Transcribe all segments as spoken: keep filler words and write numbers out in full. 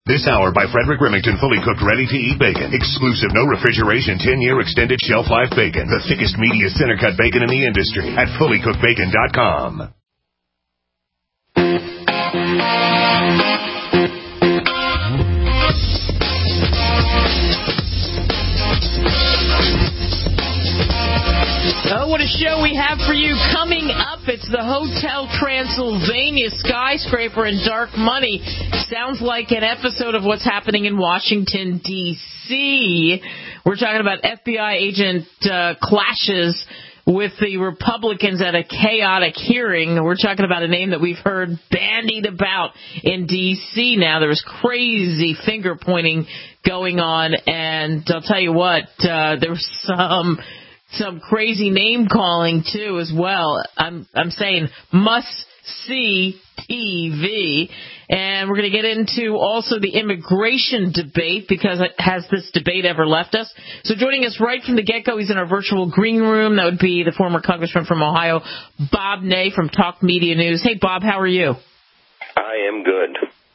This hour by Frederick Remington, fully cooked, ready-to-eat bacon. Exclusive, no refrigeration, ten-year extended shelf life bacon. The thickest, meatiest, center-cut bacon in the industry at fully cooked bacon dot com. Oh, what a show we have for you coming up. It's the Hotel Transylvania skyscraper and dark money. Sounds like an episode of what's happening in Washington, D C We're talking about F B I agent uh, clashes with the Republicans at a chaotic hearing. We're talking about a name that we've heard bandied about in D C now. There was crazy finger-pointing going on, and I'll tell you what, uh, there was some... Some crazy name calling too, as well. I'm I'm saying must see T V, and we're going to get into also the immigration debate, because it, has this debate ever left us? So joining us right from the get-go, he's in our virtual green room. That would be the former congressman from Ohio, Bob Ney from Talk Media News. Hey, Bob, how are you? I am good.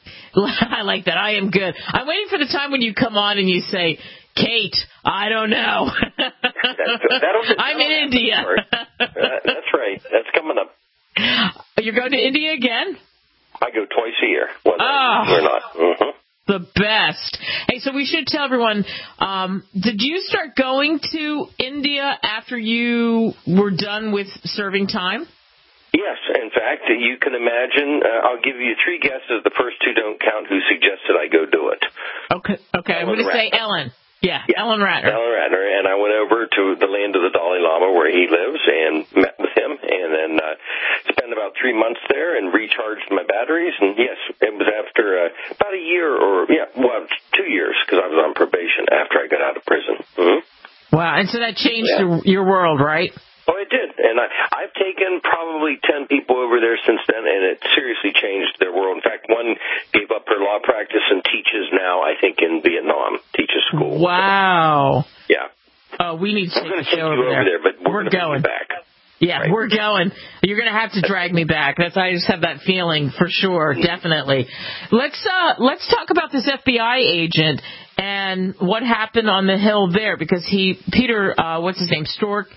I like that. I am good. I'm waiting for the time when you come on and you say, Kate, I don't know. That's, that'll, I'm in India. uh, that's right. That's coming up. You're going to India again? I go twice a year. Whether oh, or not. Mm-hmm. The best. Hey, so we should tell everyone, um, did you start going to India after you were done with serving time? Yes. In fact, you can imagine, uh, I'll give you three guesses. The first two don't count who suggested I go do it. Okay. Okay. I'm going to say Ellen. Yeah, yeah, Ellen Ratner. Ellen Ratner, and I went over to the land of the Dalai Lama where he lives and met with him, and then uh, spent about three months there and recharged my batteries. And yes, it was after uh, about a year or, yeah, well, two years, because I was on probation after I got out of prison. Mm-hmm. Wow, and so that changed yeah. the, your world, right? Oh, it did. And I, I've taken probably ten people over there since then, and it seriously changed their world. In fact, one gave up her law practice and teaches now, I think, in Vietnam, teaches school. Wow. So, yeah. Oh, we need to take the show over there. there. But we're, we're going back. Yeah, right. we're going. You're going to have to drag me back. That's I just have that feeling for sure, definitely. Let's uh, let's talk about this F B I agent and what happened on the Hill there, because he, Peter, uh, what's his name, Storch.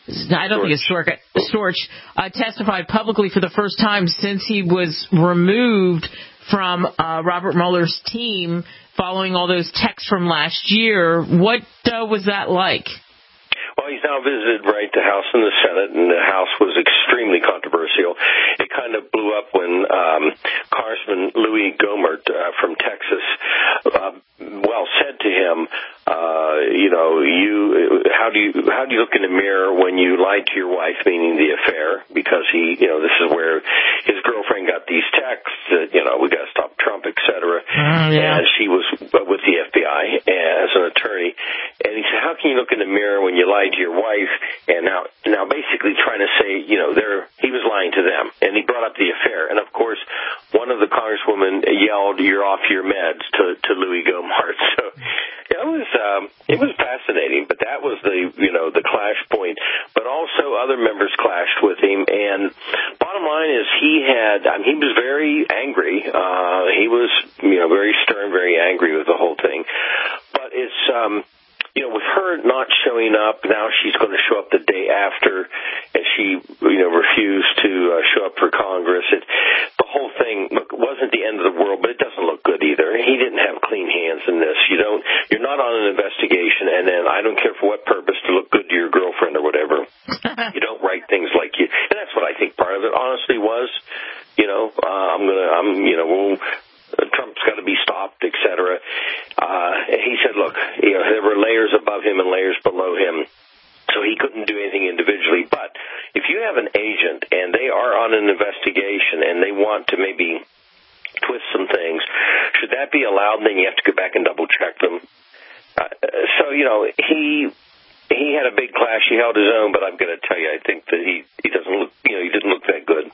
I don't Storch. think it's Storch. Storch uh, testified publicly for the first time since he was removed from uh, Robert Mueller's team following all those texts from last year. What uh, was that like? Well, he's now visited, right, the House and the Senate, and the House was extremely controversial. It kind of blew up when um, Congressman Louis Gohmert uh, from Texas, uh, well, said to him, uh, you know, you, how do you, how do you look in the mirror when you lied to your wife, meaning the affair? Because he, you know, this is where his girlfriend got these texts that, you know, we got to stop Trump, et cetera. Uh, yeah. And she was with the F B I as an attorney. And he said, how can you look in the mirror when you lie to your wife? And now, now basically trying to say, you know, they're, he was lying to them. And he brought up the affair. And of course, one of the congresswomen yelled, "You're off your meds," to, to Louis Gohmert. So yeah, it was, um, it was fascinating, but that was the, you know, the clash point. But also other members clashed with him. And bottom line is he had, I mean, he was very angry. Uh, he was, you know, very stern, very angry with the whole thing. But it's, um, you know, with her not showing up, now she's going to show up the day after, and she, you know, refused to uh, show up for Congress. It, the whole thing, look, wasn't the end of the world, but it doesn't look good either. He didn't have clean hands in this. You don't, you're not on an investigation, and then I don't care for what purpose to look good to your girlfriend or whatever. You don't write things like you, and that's what I think part of it honestly was. You know, uh, I'm gonna, I'm, you know, we'll. Trump's got to be stopped, et cetera. Uh, he said, look, you know, there were layers above him and layers below him, so he couldn't do anything individually. But if you have an agent and they are on an investigation and they want to maybe twist some things, should that be allowed? And then you have to go back and double-check them. Uh, so, you know, he... He had a big clash. He held his own, but I'm going to tell you, I think that he, he doesn't look, you know, he didn't look that good.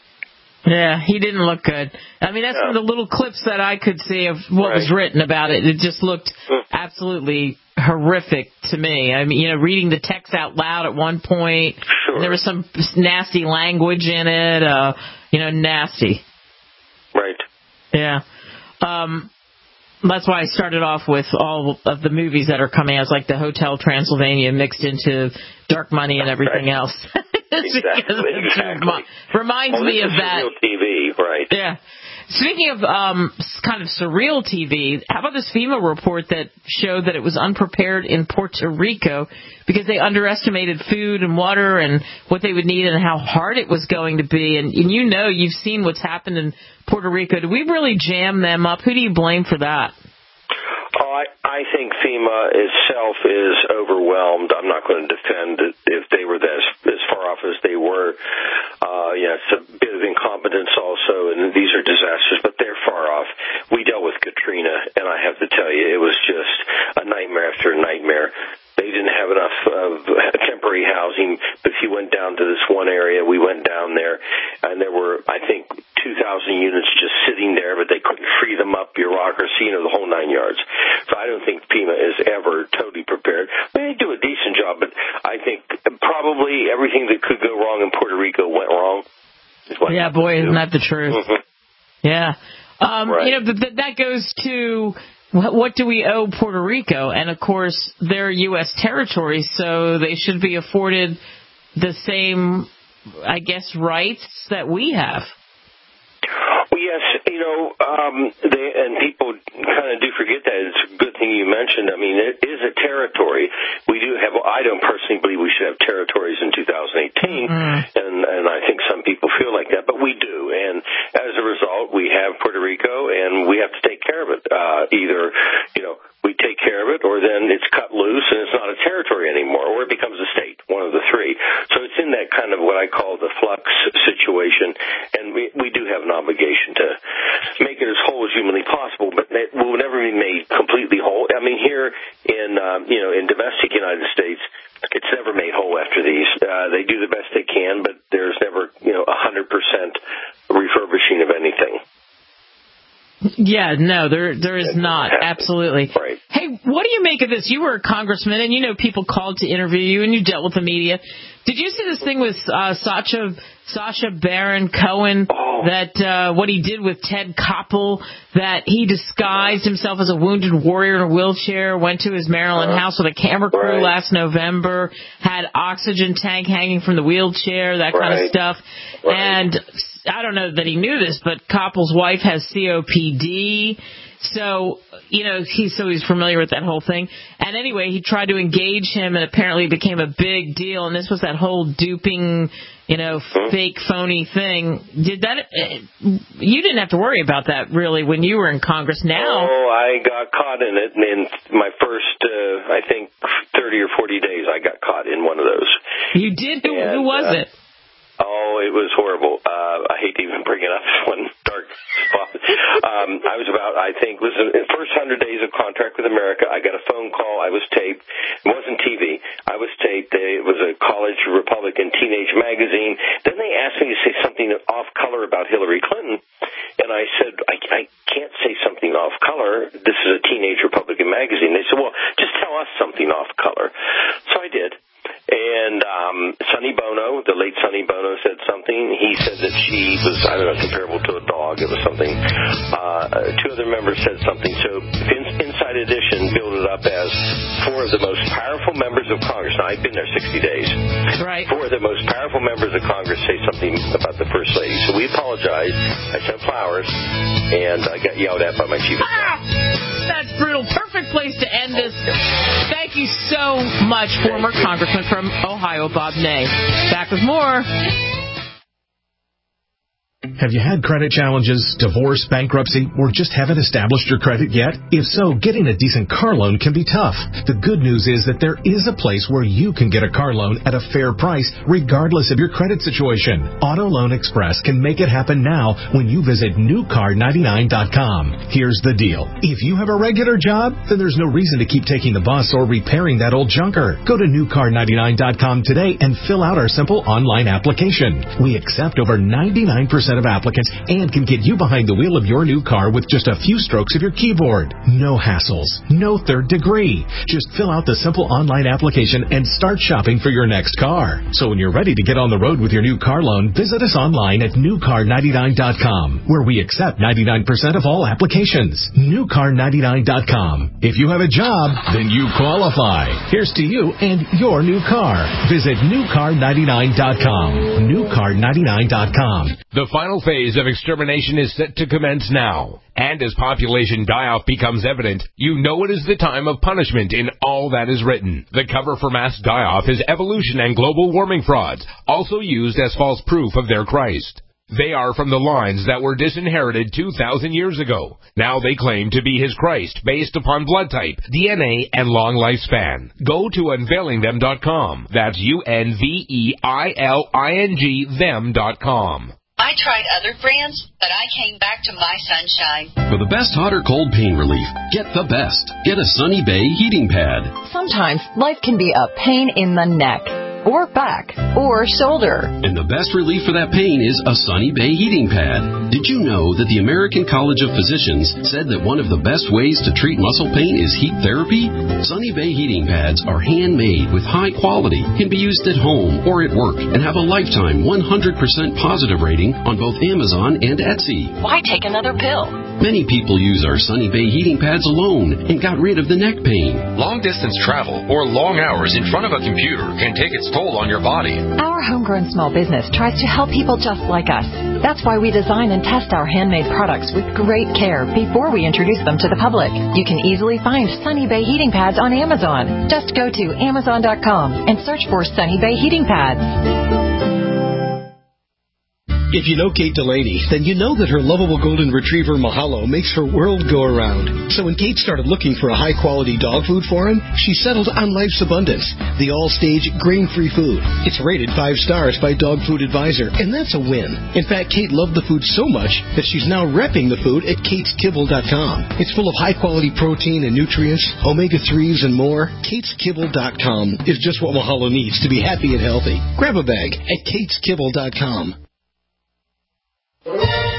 Yeah, he didn't look good. I mean, that's no. one of the little clips that I could see of what right. was written about it. It just looked absolutely horrific to me. I mean, you know, reading the text out loud at one point, sure. there was some nasty language in it, uh, you know, nasty. Right. Yeah. Um, That's why I started off with all of the movies that are coming out, like the Hotel Transylvania mixed into Dark Money and everything right. else. Exactly. exactly. Reminds well, me of that. Real T V, right? Yeah. Speaking of um, kind of surreal T V, how about this FEMA report that showed that it was unprepared in Puerto Rico because they underestimated food and water and what they would need and how hard it was going to be? And, and you know, you've seen what's happened in Puerto Rico. Do we really jam them up? Who do you blame for that? Oh, I, I think FEMA itself is overwhelmed. I'm not going to defend it if they were as, as far off as they were. Uh, yeah, it's a bit of incompetence also, and these are disasters, but they're far off. We dealt with Katrina, and I have to tell you, it was just a nightmare after a nightmare. They didn't have enough of temporary housing. But if you went down to this one area, we went down there, and there were, I think, two thousand units just sitting there, but they couldn't free them up, bureaucracy, you know, the whole nine yards. So I don't think FEMA is ever totally prepared. I mean, they do a decent job, but I think probably everything that could go wrong in Puerto Rico went wrong. Yeah, boy, isn't that the truth? Mm-hmm. Yeah. Um, right. You know, but th- that goes to... What do we owe Puerto Rico? And, of course, they're U S territory, so they should be afforded the same, I guess, rights that we have. Well, yes, you know, um, they, and people kind of do forget that. It's a good thing you mentioned. I mean, it is a territory. We do have, I don't personally believe we should have territories in two thousand eighteen, mm. and, and I think some people feel like that, but we do. And as a result, we have Puerto Rico, and we have to take care of it. Uh, either, you know, we take care of it, or then it's cut loose and it's not a territory anymore, or it becomes a state, one of the three. So it's in that kind of what I call the flux situation, and we, we do have an obligation to make it as whole as humanly possible, but it will never be made completely whole. I mean, here in, um, you know, in domestic United States, it's never made whole after these. Uh, they do the best they can, but there's never, you know, one hundred percent refurbishing of anything. Yeah, no, there there is not. Absolutely. Right. Hey, what do you make of this? You were a congressman, and you know people called to interview you, and you dealt with the media. Did you see this thing with uh, Sacha Sacha Baron Cohen, oh. that uh, what he did with Ted Koppel, that he disguised himself as a wounded warrior in a wheelchair, went to his Maryland uh, house with a camera crew right. last November, had oxygen tank hanging from the wheelchair, that kind right. of stuff, right. and I don't know that he knew this, but Koppel's wife has C O P D. So, you know, he's so he's familiar with that whole thing. And anyway, he tried to engage him, and apparently it became a big deal. And this was that whole duping, you know, fake, phony thing. Did that? You didn't have to worry about that really when you were in Congress. Now, oh, I got caught in it in my first, uh, I think, thirty or forty days. I got caught in one of those. You did? Who, and, who was uh, it? Oh, it was horrible. Uh, I hate to even bring it up. One dark spot. Um, I was about, I think, listen, the first hundred days of Contract with America, I got a phone call. I was taped. It wasn't T V. I was taped. It was a college Republican teenage magazine. Then they asked me to say something off color about Hillary Clinton. And I said, I, I can't say something off color. This is a teenage Republican magazine. They said, well, just tell us something off color. So I did. And um, Sonny Bono, the late Sonny Bono, said something. He said that she was, I don't know, comparable to a dog. It was something. Uh, two other members said something. So in, Inside Edition built it up as four of the most powerful members of Congress. Now, I've been there sixty days. Right. Four of the most powerful members of Congress say something about the First Lady. So we apologized. I sent flowers, and I got yelled at by my chief of staff. That's brutal. Perfect place to end this. Thank you so much, former Congressman from Ohio, Bob Ney. Back with more. Have you had credit challenges, divorce, bankruptcy, or just haven't established your credit yet? If so, getting a decent car loan can be tough. The good news is that there is a place where you can get a car loan at a fair price, regardless of your credit situation. Auto Loan Express can make it happen now when you visit new car ninety-nine dot com. Here's the deal. If you have a regular job, then there's no reason to keep taking the bus or repairing that old junker. Go to new car ninety-nine dot com today and fill out our simple online application. We accept over ninety-nine percent percent of applicants and can get you behind the wheel of your new car with just a few strokes of your keyboard. No hassles, no third degree. Just fill out the simple online application and start shopping for your next car. So when you're ready to get on the road with your new car loan, visit us online at new car ninety-nine dot com, where we accept ninety-nine percent of all applications. new car ninety-nine dot com. If you have a job, then you qualify. Here's to you and your new car. Visit new car ninety-nine dot com. new car ninety-nine dot com. The final phase of extermination is set to commence now. And as population die-off becomes evident, you know it is the time of punishment in all that is written. The cover for mass die-off is evolution and global warming frauds, also used as false proof of their Christ. They are from the lines that were disinherited two thousand years ago. Now they claim to be his Christ based upon blood type, D N A, and long lifespan. Go to unveiling them dot com. That's U N V E I L I N G them dot com. I tried other brands, but I came back to My Sunshine. For the best hot or cold pain relief, get the best. Get a Sunny Bay heating pad. Sometimes life can be a pain in the neck, or back, or shoulder. And the best relief for that pain is a Sunny Bay heating pad. Did you know that the American College of Physicians said that one of the best ways to treat muscle pain is heat therapy? Sunny Bay heating pads are handmade with high quality, can be used at home or at work, and have a lifetime one hundred percent positive rating on both Amazon and Etsy. Why take another pill? Many people use our Sunny Bay heating pads alone and got rid of the neck pain. Long-distance travel or long hours in front of a computer can take its toll on your body. Our homegrown small business tries to help people just like us. That's why we design and test our handmade products with great care before we introduce them to the public. You can easily find Sunny Bay heating pads on Amazon. Just go to amazon dot com and search for Sunny Bay heating pads. If you know Kate Delaney, then you know that her lovable golden retriever Mahalo makes her world go around. So when Kate started looking for a high-quality dog food for him, she settled on Life's Abundance, the all-stage grain-free food. It's rated five stars by Dog Food Advisor, and that's a win. In fact, Kate loved the food so much that she's now repping the food at kates kibble dot com. It's full of high-quality protein and nutrients, omega threes, and more. kates kibble dot com is just what Mahalo needs to be happy and healthy. Grab a bag at kates kibble dot com. Love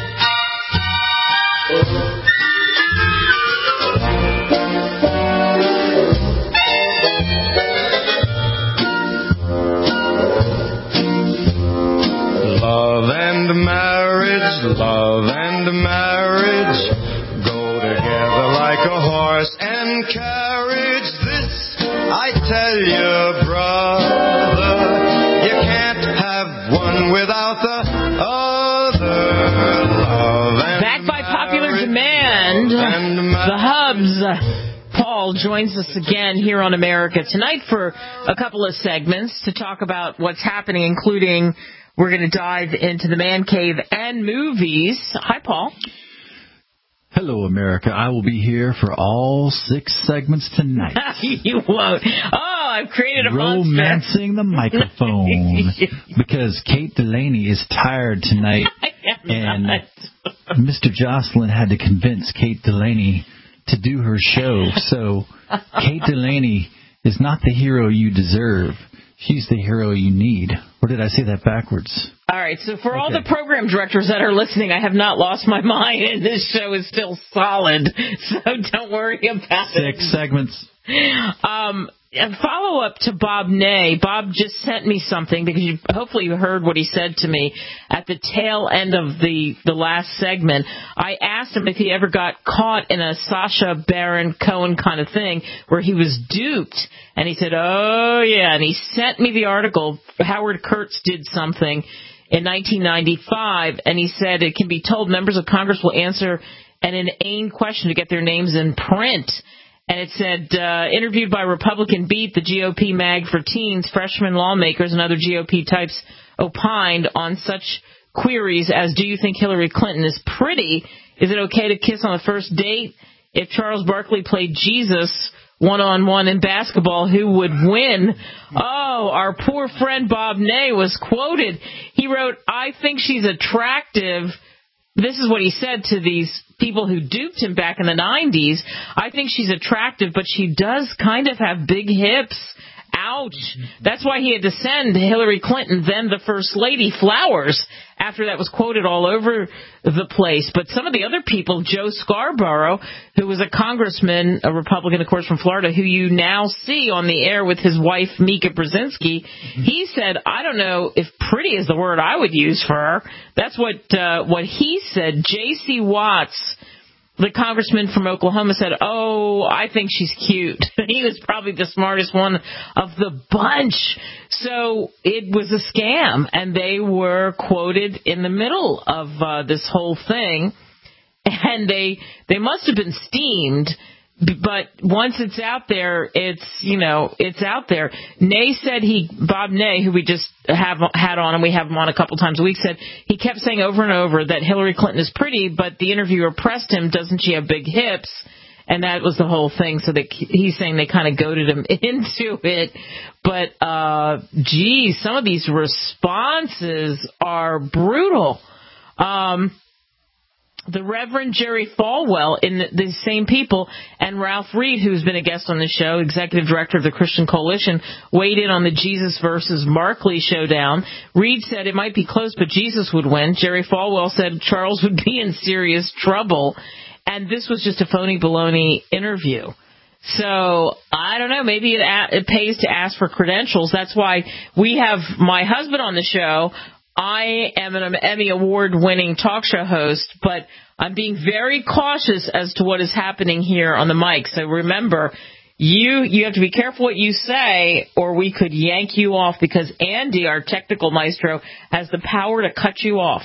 and marriage, love and marriage go together like a horse and carriage. This I tell you, brother, you can't have one without the other. Back by popular demand, the Hubs. Paul joins us again here on America Tonight for a couple of segments to talk about what's happening, including we're going to dive into the man cave and movies. Hi, Paul. Hello, America. I will be here for all six segments tonight. You won't. Oh, I've created a Romancing monster. the microphone. Because Kate Delaney is tired tonight. And Mister Jocelyn had to convince Kate Delaney to do her show. So Kate Delaney is not the hero you deserve. She's the hero you need. Or did I say that backwards? All right, so for okay. all the program directors that are listening, I have not lost my mind, and this show is still solid, so don't worry about Six it. Six segments. Um, a follow-up to Bob Ney. Bob just sent me something, because you, hopefully you heard what he said to me at the tail end of the, the last segment. I asked him if he ever got caught in a Sacha Baron Cohen kind of thing where he was duped. And he said, oh, yeah. And he sent me the article. Howard Kurtz did something in nineteen ninety-five, and he said it can be told members of Congress will answer an inane question to get their names in print. And it said, uh, interviewed by Republican Beat, the G O P mag for teens, freshman lawmakers and other G O P types opined on such queries as, do you think Hillary Clinton is pretty? Is it okay to kiss on the first date? If Charles Barkley played Jesus one-on-one in basketball, who would win? Oh, our poor friend Bob Ney was quoted. He wrote, I think she's attractive. This is what he said to these people who duped him back in the nineties. I think she's attractive, but she does kind of have big hips. Ouch. That's why he had to send Hillary Clinton, then the First Lady, flowers after that was quoted all over the place. But some of the other people, Joe Scarborough, who was a congressman, a Republican, of course, from Florida, who you now see on the air with his wife, Mika Brzezinski, he said, I don't know if pretty is the word I would use for her. That's what uh, what he said. J C. Watts, the congressman from Oklahoma, said, oh, I think she's cute. He was probably the smartest one of the bunch. So it was a scam, and they were quoted in the middle of uh, this whole thing, and they they must have been steamed. But once it's out there, it's, you know, it's out there. Ney said he, Bob Ney, who we just have had on, and we have him on a couple times a week, said he kept saying over and over that Hillary Clinton is pretty, but the interviewer pressed him, doesn't she have big hips? And that was the whole thing. So they, he's saying they kind of goaded him into it. But, uh, geez, some of these responses are brutal. Um, The Reverend Jerry Falwell, in the, the same people, and Ralph Reed, who's been a guest on the show, executive director of the Christian Coalition, weighed in on the Jesus versus Markley showdown. Reed said it might be close, but Jesus would win. Jerry Falwell said Charles would be in serious trouble. And this was just a phony baloney interview. So, I don't know, maybe it, it pays to ask for credentials. That's why we have my husband on the show. I am an Emmy Award-winning talk show host, but I'm being very cautious as to what is happening here on the mic. So remember, you you have to be careful what you say, or we could yank you off, because Andy, our technical maestro, has the power to cut you off.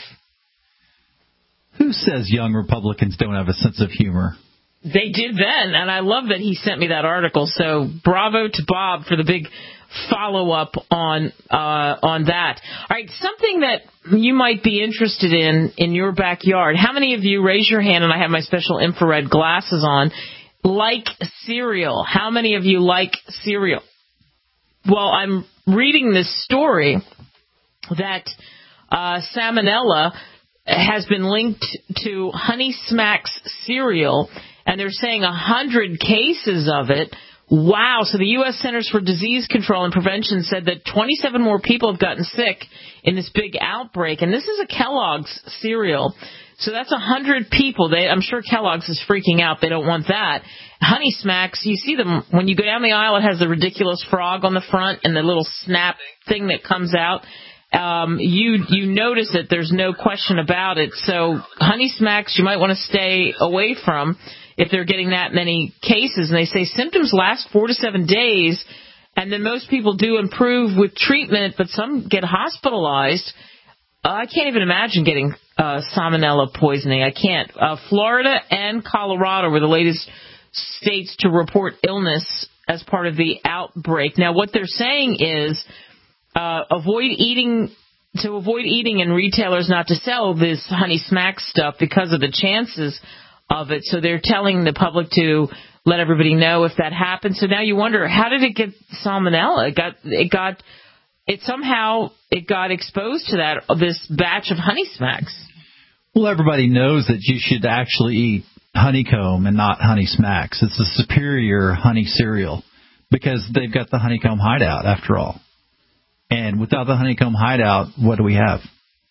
Who says young Republicans don't have a sense of humor? They did then, and I love that he sent me that article. So bravo to Bob for the big follow-up on uh, on that. All right, something that you might be interested in in your backyard. How many of you, raise your hand, and I have my special infrared glasses on, like cereal? How many of you like cereal? Well, I'm reading this story that uh, salmonella has been linked to Honey Smacks cereal, and they're saying one hundred cases of it. Wow. So the U S Centers for Disease Control and Prevention said that twenty-seven more people have gotten sick in this big outbreak. And this is a Kellogg's cereal. So that's one hundred people. They, I'm sure Kellogg's is freaking out. They don't want that. Honey Smacks, you see them when you go down the aisle. It has the ridiculous frog on the front and the little snap thing that comes out. Um, you you notice it. There's no question about it. So Honey Smacks, you might want to stay away from if they're getting that many cases. And they say symptoms last four to seven days, and then most people do improve with treatment, but some get hospitalized. Uh, I can't even imagine getting uh, salmonella poisoning. I can't. Uh, Florida and Colorado were the latest states to report illness as part of the outbreak. Now, what they're saying is uh, avoid eating, to avoid eating and retailers not to sell this Honey Smacks stuff because of the chances of it. So they're telling the public to let everybody know if that happens. So now you wonder, how did it get salmonella? It got, it got, it somehow, it got exposed to that, this batch of Honey Smacks. Well, everybody knows that you should actually eat honeycomb and not Honey Smacks. It's a superior honey cereal because they've got the honeycomb hideout after all. And without the honeycomb hideout, what do we have?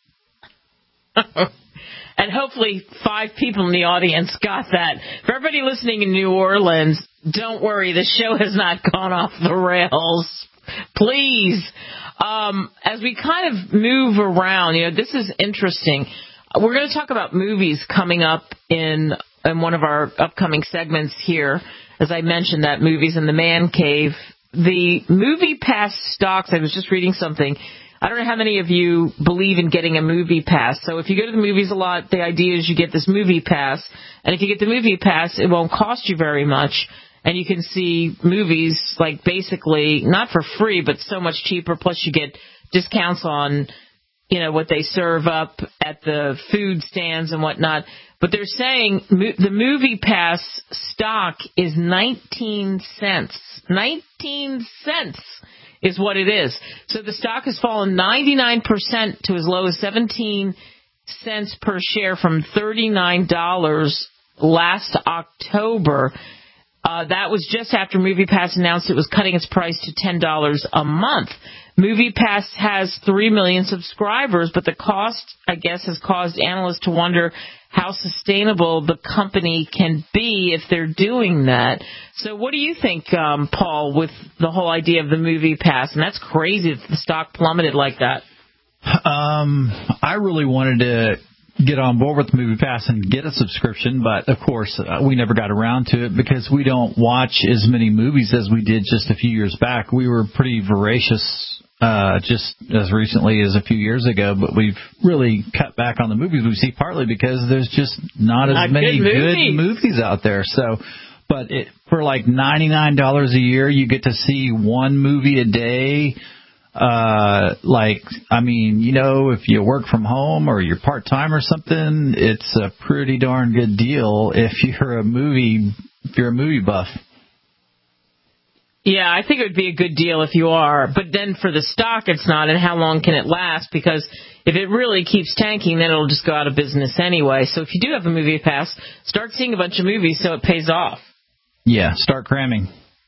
And hopefully five people in the audience got that. For everybody listening in New Orleans, don't worry, the show has not gone off the rails. Please. Um, as we kind of move around, you know, this is interesting. We're going to talk about movies coming up in, in one of our upcoming segments here. As I mentioned, that movies in the man cave. The Movie Pass stocks, I was just reading something. I don't know how many of you believe in getting a movie pass. So if you go to the movies a lot, the idea is you get this movie pass. And if you get the movie pass, it won't cost you very much. And you can see movies, like, basically, not for free, but so much cheaper. Plus you get discounts on, you know, what they serve up at the food stands and whatnot. But they're saying mo- the movie pass stock is nineteen cents. nineteen cents. Is what it is. So the stock has fallen ninety-nine percent to as low as seventeen cents per share from thirty-nine dollars last October. Uh, that was just after MoviePass announced it was cutting its price to ten dollars a month. MoviePass has three million subscribers, but the cost, I guess, has caused analysts to wonder how sustainable the company can be if they're doing that. So what do you think, um, Paul, with the whole idea of the MoviePass? And that's crazy that the stock plummeted like that. Um, I really wanted to get on board with MoviePass and get a subscription, but of course uh, we never got around to it because we don't watch as many movies as we did just a few years back. We were pretty voracious uh, just as recently as a few years ago, but we've really cut back on the movies we see, partly because there's just not as not many good movies. good movies out there. So, but it, for like ninety-nine dollars a year, you get to see one movie a day. Uh, like, I mean, you know, if you work from home or you're part-time or something, it's a pretty darn good deal if you're a movie, if you're a movie buff. Yeah, I think it would be a good deal if you are, but then for the stock it's not, and how long can it last? Because if it really keeps tanking, then it'll just go out of business anyway. So if you do have a MoviePass, start seeing a bunch of movies so it pays off. Yeah, start cramming.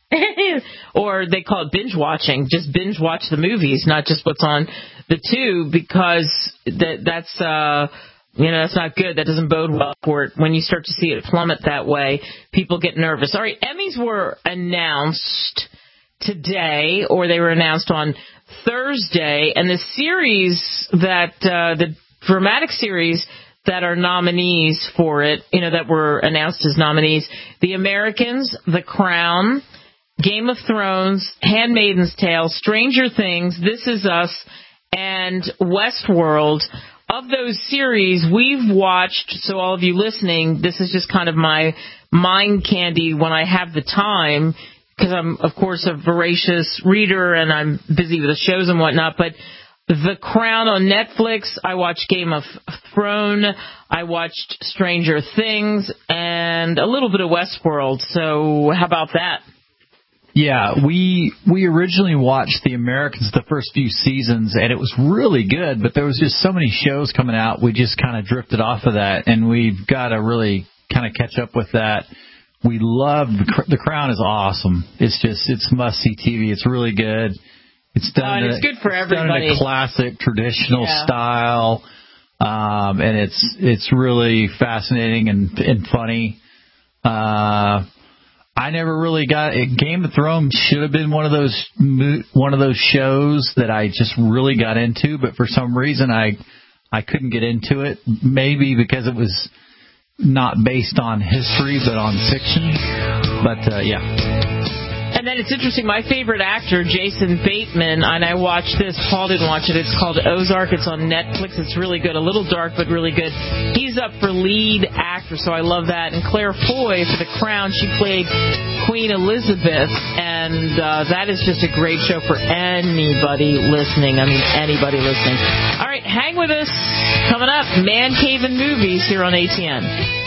Or they call it binge watching. Just binge watch the movies, not just what's on the tube, because that that's uh you know that's not good. That doesn't bode well for it. When you start to see it plummet that way, people get nervous. All right, Emmys were announced today, or they were announced on Thursday, and the series that uh, the dramatic series that are nominees for it, you know, that were announced as nominees: The Americans, The Crown, Game of Thrones, Handmaid's Tale, Stranger Things, This Is Us, and Westworld. Of those series, we've watched, so all of you listening, this is just kind of my mind candy when I have the time, because I'm, of course, a voracious reader and I'm busy with the shows and whatnot, but The Crown on Netflix, I watched Game of Thrones, I watched Stranger Things, and a little bit of Westworld, so how about that? Yeah, we we originally watched The Americans the first few seasons, and it was really good, but there was just so many shows coming out, we just kind of drifted off of that, and we've got to really kind of catch up with that. We love The, the Crown is awesome. It's just, it's must-see T V. It's really good. It's done, oh, and it's good for it's everybody. done in a classic, traditional yeah. style, um, and it's it's really fascinating and, and funny. Uh I never really got it. Game of Thrones should have been one of those one of those shows that I just really got into, but for some reason I I couldn't get into it. Maybe because it was not based on history but on fiction. But uh, yeah. And then it's interesting, my favorite actor, Jason Bateman, and I watched this, Paul didn't watch it, it's called Ozark, it's on Netflix, it's really good, a little dark but really good. He's up for lead actor, so I love that. And Claire Foy, for The Crown, she played Queen Elizabeth, and uh, that is just a great show for anybody listening, I mean anybody listening. All right, hang with us. Coming up, Man Cave and Movies here on A T N.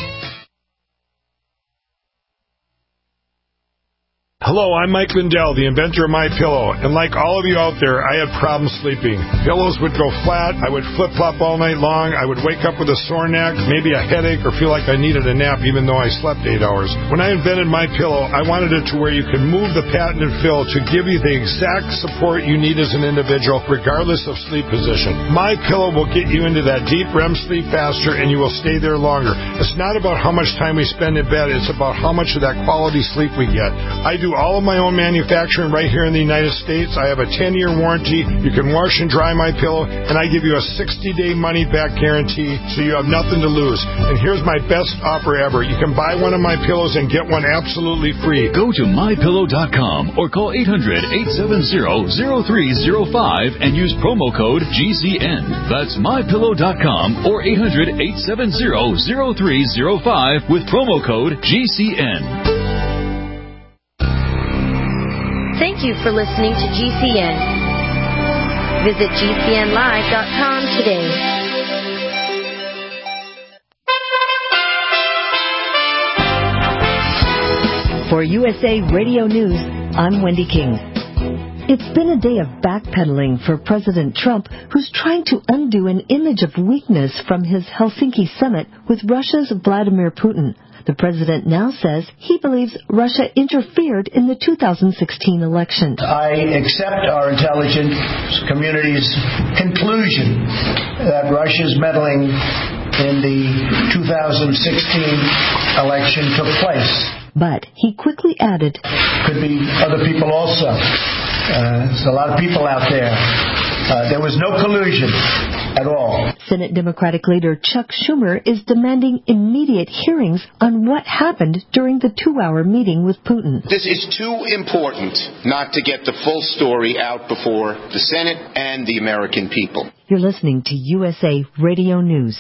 Hello, I'm Mike Lindell, the inventor of MyPillow, and like all of you out there, I had problems sleeping. Pillows would go flat, I would flip-flop all night long, I would wake up with a sore neck, maybe a headache, or feel like I needed a nap even though I slept eight hours. When I invented MyPillow, I wanted it to where you can move the patented fill to give you the exact support you need as an individual, regardless of sleep position. MyPillow will get you into that deep R E M sleep faster, and you will stay there longer. It's not about how much time we spend in bed, it's about how much of that quality sleep we get. I do all of my own manufacturing right here in the United States. I have a ten-year warranty. You can wash and dry my pillow, and I give you a sixty-day money-back guarantee, so you have nothing to lose. And here's my best offer ever. You can buy one of my pillows and get one absolutely free. Go to my pillow dot com or call eight hundred, eight seven zero, zero three zero five and use promo code G C N. That's my pillow dot com or eight hundred, eight seven zero, zero three zero five with promo code G C N. Thank you for listening to G C N. Visit G C N live dot com today. For U S A Radio News, I'm Wendy King. It's been a day of backpedaling for President Trump, who's trying to undo an image of weakness from his Helsinki summit with Russia's Vladimir Putin. The president now says he believes Russia interfered in the two thousand sixteen election. I accept our intelligence community's conclusion that Russia's meddling in the two thousand sixteen election took place. But he quickly added, could be other people also. Uh, there's a lot of people out there. Uh, there was no collusion at all. Senate Democratic leader Chuck Schumer is demanding immediate hearings on what happened during the two-hour meeting with Putin. This is too important not to get the full story out before the Senate and the American people. You're listening to U S A Radio News.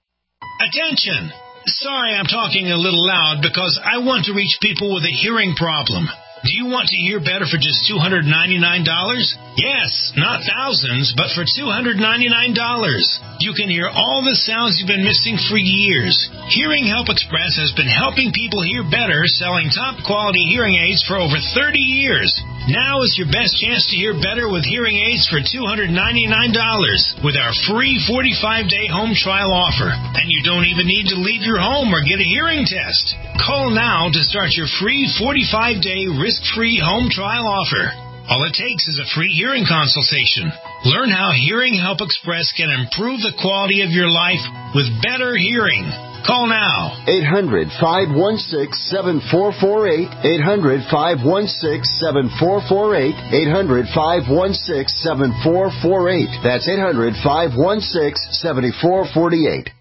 Attention! Sorry I'm talking a little loud because I want to reach people with a hearing problem. Do you want to hear better for just two hundred ninety-nine dollars? Yes, not thousands, but for two hundred ninety-nine dollars. You can hear all the sounds you've been missing for years. Hearing Help Express has been helping people hear better, selling top-quality hearing aids for over thirty years. Now is your best chance to hear better with hearing aids for two hundred ninety-nine dollars with our free forty-five day home trial offer. And you don't even need to leave your home or get a hearing test. Call now to start your free forty-five day risk-free home trial offer. All it takes is a free hearing consultation. Learn how Hearing Help Express can improve the quality of your life with better hearing. Call now. eight hundred, five one six, seven four four eight. eight hundred, five one six, seven four four eight. eight hundred, five one six, seven four four eight. That's eight hundred, five one six, seven four four eight.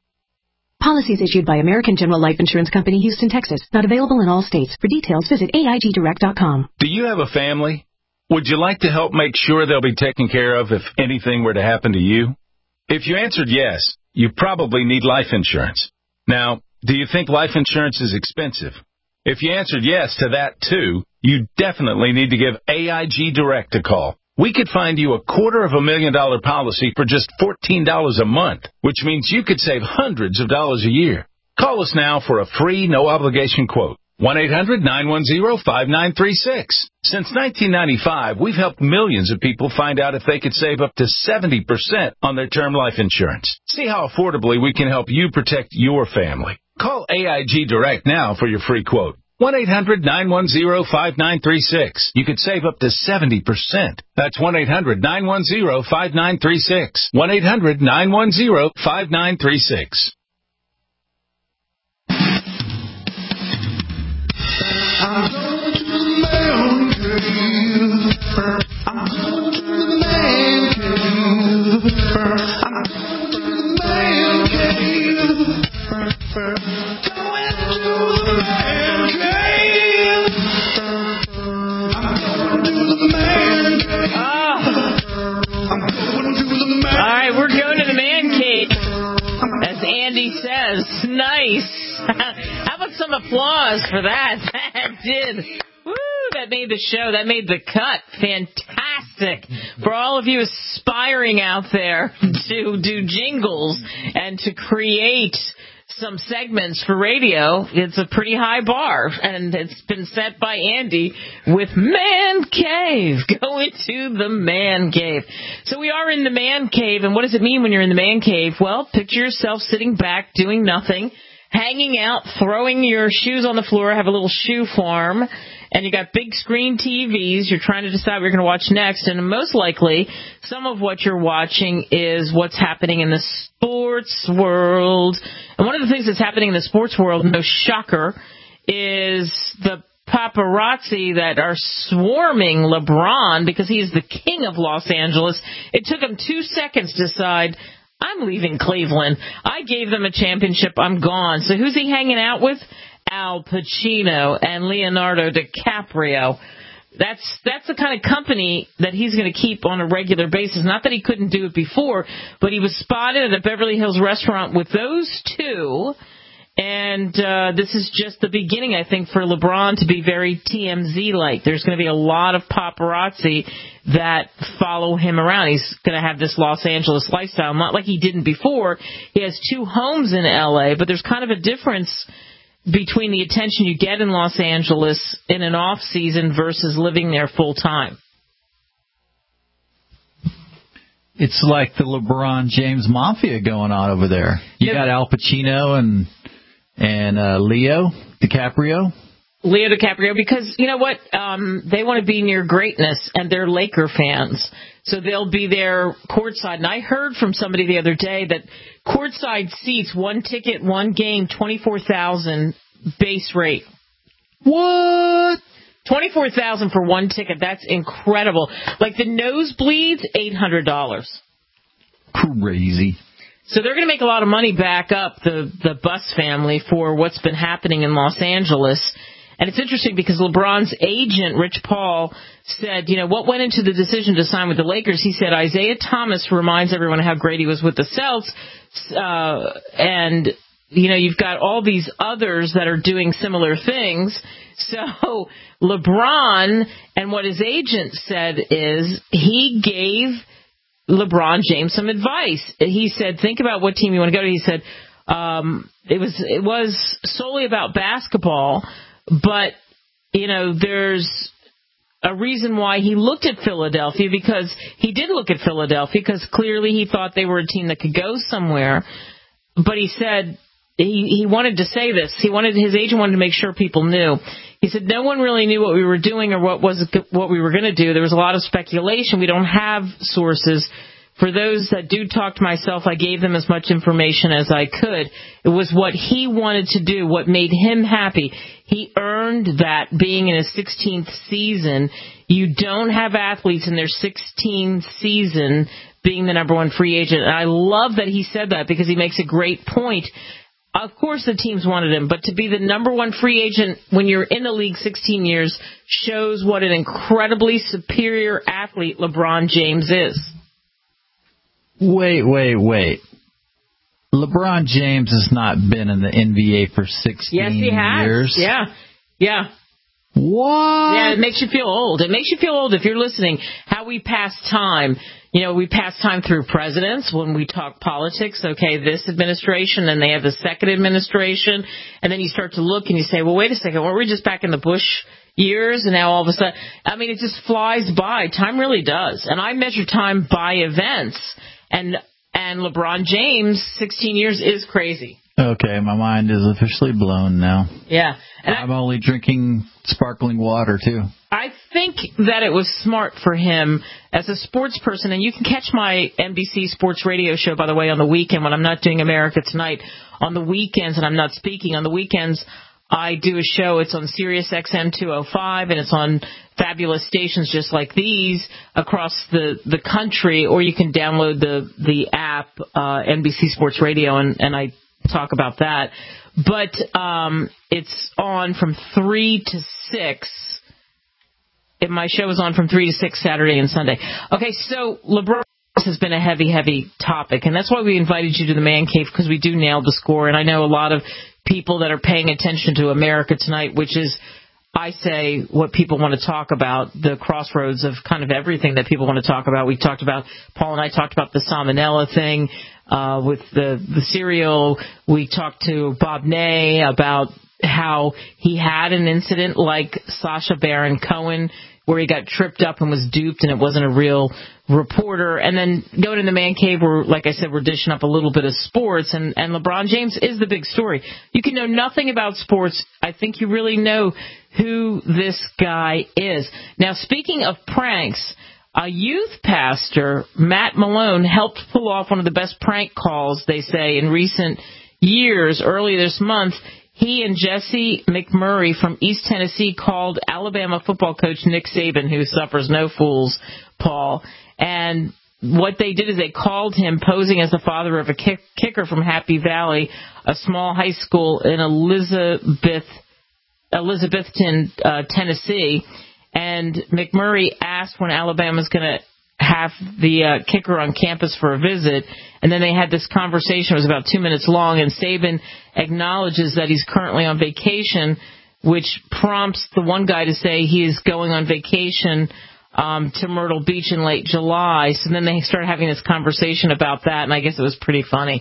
Policies issued by American General Life Insurance Company, Houston, Texas. Not available in all states. For details, visit A I G direct dot com. Do you have a family? Would you like to help make sure they'll be taken care of if anything were to happen to you? If you answered yes, you probably need life insurance. Now, do you think life insurance is expensive? If you answered yes to that, too, you definitely need to give A I G Direct a call. We could find you a quarter of a million dollar policy for just fourteen dollars a month, which means you could save hundreds of dollars a year. Call us now for a free, no-obligation quote. one eight hundred, nine one zero, five nine three six. Since nineteen ninety-five, we've helped millions of people find out if they could save up to seventy percent on their term life insurance. See how affordably we can help you protect your family. Call A I G Direct now for your free quote. one eight hundred, nine one zero, five nine three six. You could save up to seventy percent. That's one eight hundred, nine one zero, five nine three six. one eight hundred, nine one zero, five nine three six. I'm going to the man cave. I'm going to the man cave. I'm going to the man cave. Going to the man cave. I'm going to the man cave. I'm going to the man cave. All right, we're going to the man cave. As Andy says, nice. How about some applause for that? That did. Woo, that made the show. That made the cut. Fantastic. For all of you aspiring out there to do jingles and to create some segments for radio, it's a pretty high bar, and it's been set by Andy with Man Cave. Go into the Man Cave. So we are in the Man Cave, and what does it mean when you're in the Man Cave? Well, picture yourself sitting back, doing nothing, hanging out, throwing your shoes on the floor, have a little shoe farm, and you got big screen T Vs. You're trying to decide what you're going to watch next, and most likely some of what you're watching is what's happening in the sports world. And one of the things that's happening in the sports world, no shocker, is the paparazzi that are swarming LeBron because he is the king of Los Angeles. It took him two seconds to decide, I'm leaving Cleveland. I gave them a championship. I'm gone. So who's he hanging out with? Al Pacino and Leonardo DiCaprio. That's that's the kind of company that he's going to keep on a regular basis. Not that he couldn't do it before, but he was spotted at a Beverly Hills restaurant with those two. And uh, this is just the beginning, I think, for LeBron to be very T M Z-like. There's going to be a lot of paparazzi that follow him around. He's going to have this Los Angeles lifestyle, not like he didn't before. He has two homes in L A, but there's kind of a difference between the attention you get in Los Angeles in an off-season versus living there full-time. It's like the LeBron James Mafia going on over there. You got Al Pacino and And uh, Leo DiCaprio. Leo DiCaprio, because you know what? Um, they want to be near greatness, and they're Laker fans. So they'll be there courtside. And I heard from somebody the other day that courtside seats, one ticket, one game, twenty-four thousand dollars base rate. What? twenty-four thousand dollars for one ticket. That's incredible. Like the nosebleeds, eight hundred dollars. Crazy. So they're going to make a lot of money back up, the, the Buss family, for what's been happening in Los Angeles. And it's interesting because LeBron's agent, Rich Paul, said, you know, what went into the decision to sign with the Lakers? He said Isaiah Thomas reminds everyone how great he was with the Celtics. Uh, and, you know, you've got all these others that are doing similar things. So LeBron, and what his agent said is he gave LeBron James some advice. He said, think about what team you want to go to. He said, um, it was it was solely about basketball, but, you know, there's a reason why he looked at Philadelphia, because he did look at Philadelphia, because clearly he thought they were a team that could go somewhere. But he said he, he wanted to say this. He wanted his agent wanted to make sure people knew. He said no one really knew what we were doing or what was what we were going to do. There was a lot of speculation. We don't have sources. For those that do talk to myself, I gave them as much information as I could. It was what he wanted to do, what made him happy. He earned that being in his sixteenth season. You don't have athletes in their sixteenth season being the number one free agent. And I love that he said that, because he makes a great point. Of course the teams wanted him, but to be the number one free agent when you're in the league sixteen years shows what an incredibly superior athlete LeBron James is. Wait, wait, wait. LeBron James has not been in the N B A for sixteen yes, he has. years. Yeah, yeah. What? Yeah, it makes you feel old. It makes you feel old if you're listening. How we pass time. You know, we pass time through presidents when we talk politics. Okay, this administration, and they have the second administration, and then you start to look and you say, well, wait a second, weren't we just back in the Bush years, and now all of a sudden, I mean, it just flies by. Time really does. And I measure time by events, and and LeBron James, sixteen years is crazy. Okay, my mind is officially blown now. Yeah. And I'm I, only drinking sparkling water, too. I think that it was smart for him as a sports person, and you can catch my N B C Sports Radio show, by the way, on the weekend when I'm not doing America Tonight. On the weekends, and I'm not speaking, on the weekends, I do a show. It's on Sirius X M two oh five, and it's on fabulous stations just like these across the, the country, or you can download the, the app, uh, N B C Sports Radio, and, and I talk about that. But um, it's on from three to six. It, my show is on from three to six Saturday and Sunday. Okay, so LeBron has been a heavy, heavy topic, and that's why we invited you to the Man Cave, because we do nail the score. And I know a lot of people that are paying attention to America Tonight, which is, I say, what people want to talk about, the crossroads of kind of everything that people want to talk about. We talked about, Paul and I talked about the salmonella thing uh, with the, the cereal. We talked to Bob Ney about how he had an incident like Sacha Baron Cohen, where he got tripped up and was duped, and it wasn't a real reporter. And then going in the Man Cave, where, like I said, we're dishing up a little bit of sports, and, and LeBron James is the big story. You can know nothing about sports. I think you really know who this guy is. Now, speaking of pranks, a youth pastor, Matt Malone, helped pull off one of the best prank calls, they say, in recent years. Early this month, he and Jesse McMurray from East Tennessee called Alabama football coach Nick Saban, who suffers no fools, Paul. And what they did is they called him posing as the father of a kick- kicker from Happy Valley, a small high school in Elizabeth, Elizabethton, uh, Tennessee. And McMurray asked when Alabama's going to have the uh, kicker on campus for a visit, and then they had this conversation. It was about two minutes long, and Saban acknowledges that he's currently on vacation, which prompts the one guy to say he is going on vacation um, to Myrtle Beach in late July. So then they started having this conversation about that, and I guess it was pretty funny.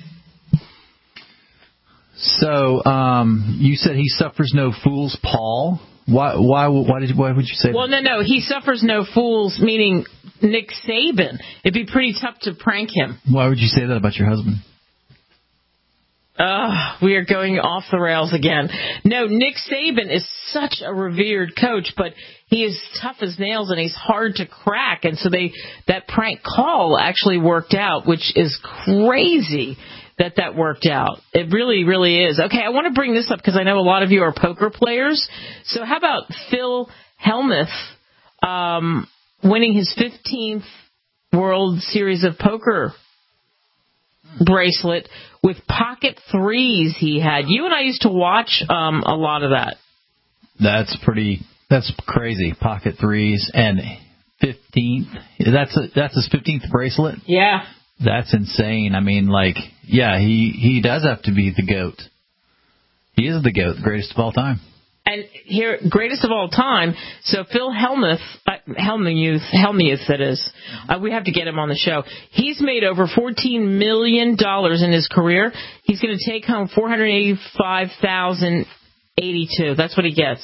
So um, you said he suffers no fools, Paul. Why? Why? Why did? Why would you say? Well, that? no, no. He suffers no fools, meaning Nick Saban. It'd be pretty tough to prank him. Why would you say that about your husband? Uh, we are going off the rails again. No, Nick Saban is such a revered coach, but he is tough as nails and he's hard to crack. And so they that prank call actually worked out, which is crazy that that worked out. It really, really is. Okay, I want to bring this up because I know a lot of you are poker players. So how about Phil Hellmuth um, winning his fifteenth World Series of Poker bracelet with pocket threes he had. You and I used to watch um, a lot of that. That's pretty, that's crazy. Pocket threes and fifteenth. That's a, that's his fifteenth bracelet? Yeah. That's insane. I mean, like, yeah, he, he does have to be the GOAT. He is the GOAT, the greatest of all time. And here, greatest of all time, so Phil Hellmuth, uh, Hellmuth, Hellmuth, that is, uh, we have to get him on the show. He's made over fourteen million dollars in his career. He's going to take home four hundred eighty-five thousand eighty-two. That's what he gets.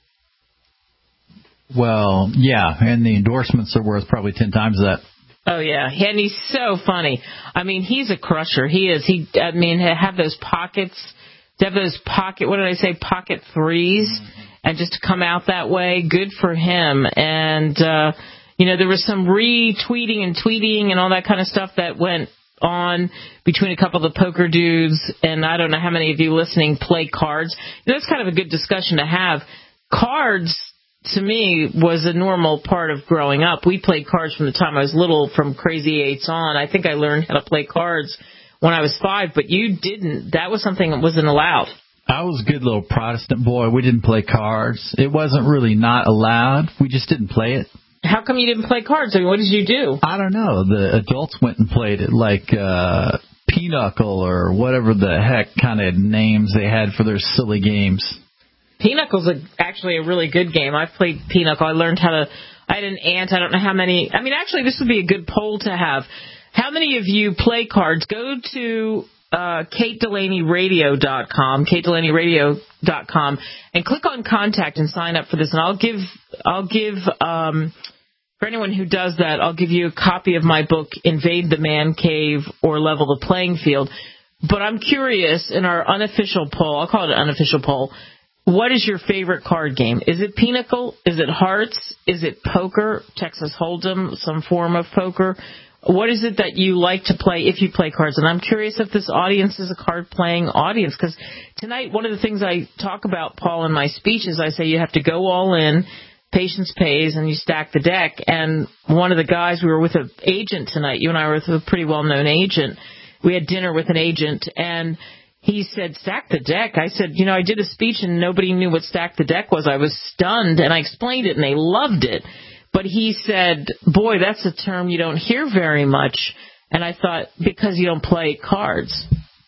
Well, yeah, and the endorsements are worth probably ten times that. Oh, yeah, and he's so funny. I mean, he's a crusher. He is. He, I mean, have those pockets... To have those pocket, what did I say, pocket threes, and just to come out that way, good for him. And, uh, you know, there was some retweeting and tweeting and all that kind of stuff that went on between a couple of the poker dudes, and I don't know how many of you listening play cards. You know, that's kind of a good discussion to have. Cards, to me, was a normal part of growing up. We played cards from the time I was little, from Crazy Eights on. I think I learned how to play cards when I was five, but you didn't. That was something that wasn't allowed. I was a good little Protestant boy. We didn't play cards. It wasn't really not allowed. We just didn't play it. How come you didn't play cards? I mean, what did you do? I don't know. The adults went and played it, like uh, Pinochle or whatever the heck kind of names they had for their silly games. Pinocle's a, actually a really good game. I've played Pinochle. I learned how to... I had an aunt. I don't know how many... I mean, actually, this would be a good poll to have. How many of you play cards? Go to uh, Kate Delaney Radio dot com, Kate Delaney Radio dot com, and click on Contact and sign up for this. And I'll give, I'll give um, for anyone who does that, I'll give you a copy of my book, Invade the Man Cave or Level the Playing Field. But I'm curious, in our unofficial poll, I'll call it an unofficial poll, what is your favorite card game? Is it Pinochle? Is it Hearts? Is it poker? Texas Hold'em, some form of poker? What is it that you like to play if you play cards? And I'm curious if this audience is a card-playing audience, because tonight one of the things I talk about, Paul, in my speech is I say you have to go all in, patience pays, and you stack the deck. And one of the guys, we were with an agent tonight. You and I were with a pretty well-known agent. We had dinner with an agent, and he said, stack the deck. I said, you know, I did a speech and nobody knew what stack the deck was. I was stunned, and I explained it, and they loved it. But he said, boy, that's a term you don't hear very much. And I thought, because you don't play cards.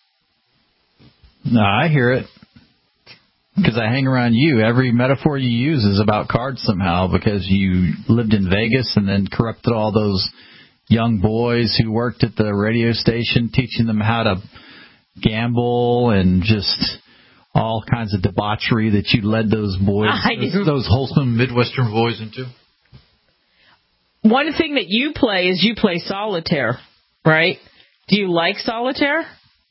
No, I hear it. Because I hang around you. Every metaphor you use is about cards somehow, because you lived in Vegas and then corrupted all those young boys who worked at the radio station, teaching them how to gamble and just all kinds of debauchery that you led those boys, those, those wholesome Midwestern boys into. One thing that you play is you play solitaire, right? Do you like solitaire?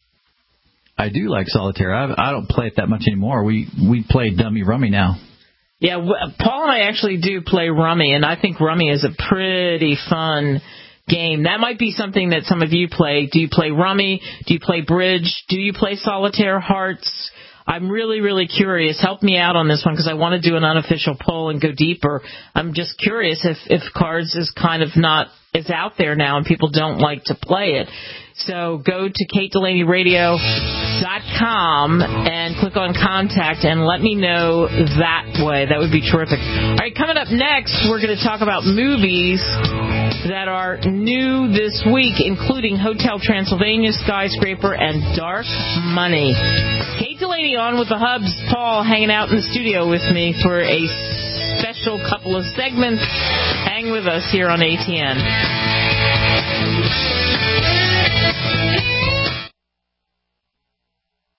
I do like solitaire. I, I don't play it that much anymore. We we play Dummy Rummy now. Yeah, Paul and I actually do play Rummy, and I think Rummy is a pretty fun game. That might be something that some of you play. Do you play Rummy? Do you play Bridge? Do you play Solitaire, Hearts? I'm really, really curious. Help me out on this one because I want to do an unofficial poll and go deeper. I'm just curious if, if cards is kind of not is out there now and people don't like to play it. So go to Kate Delaney Radio dot com and click on Contact and let me know that way. That would be terrific. All right, coming up next, we're going to talk about movies that are new this week, including Hotel Transylvania, Skyscraper, and Dark Money. Kate Delaney on with the Hubs. Paul hanging out in the studio with me for a special couple of segments. Hang with us here on A T N.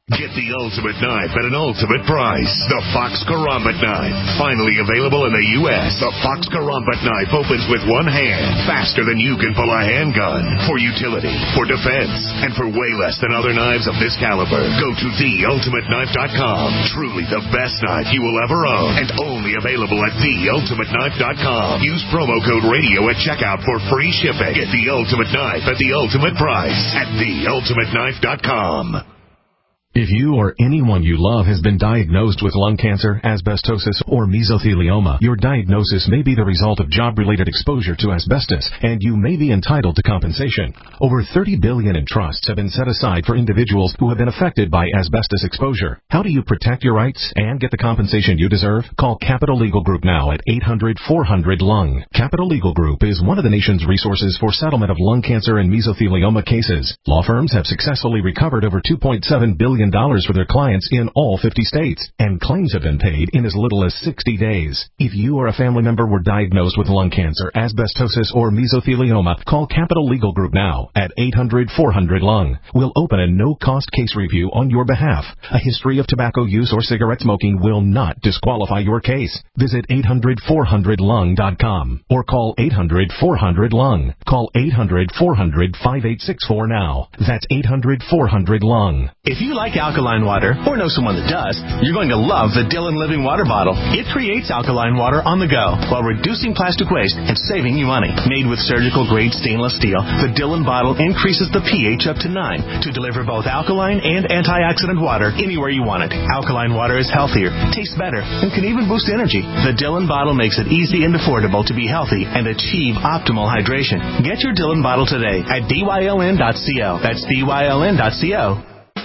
Get the ultimate knife at an ultimate price. The Fox Karambit knife. Finally available in the U S The Fox Karambit knife opens with one hand, faster than you can pull a handgun. For utility, for defense, and for way less than other knives of this caliber. Go to the ultimate knife dot com. Truly the best knife you will ever own. And only available at the ultimate knife dot com. Use promo code radio at checkout for free shipping. Get the ultimate knife at the ultimate price at the ultimate knife dot com. If you or anyone you love has been diagnosed with lung cancer, asbestosis, or mesothelioma, your diagnosis may be the result of job-related exposure to asbestos, and you may be entitled to compensation. Over thirty billion dollars in trusts have been set aside for individuals who have been affected by asbestos exposure. How do you protect your rights and get the compensation you deserve? Call Capital Legal Group now at eight hundred four hundred lung. Capital Legal Group is one of the nation's resources for settlement of lung cancer and mesothelioma cases. Law firms have successfully recovered over two point seven billion dollars for their clients in all fifty states, and claims have been paid in as little as sixty days. If you or a family member were diagnosed with lung cancer, asbestosis, or mesothelioma, call Capital Legal Group now at eight hundred four hundred lung. We'll open a no-cost case review on your behalf. A history of tobacco use or cigarette smoking will not disqualify your case. Visit eight hundred four hundred lung dot com or call eight hundred four hundred lung. Call eight hundred four hundred five eight six four now. That's eight hundred four hundred lung. If you like alkaline water, or know someone that does, you're going to love the Dillon Living Water Bottle. It creates alkaline water on the go while reducing plastic waste and saving you money. Made with surgical-grade stainless steel, the Dillon bottle increases the pH up to nine to deliver both alkaline and antioxidant water anywhere you want it. Alkaline water is healthier, tastes better, and can even boost energy. The Dillon bottle makes it easy and affordable to be healthy and achieve optimal hydration. Get your Dillon bottle today at D Y L N dot co. That's D Y L N dot co.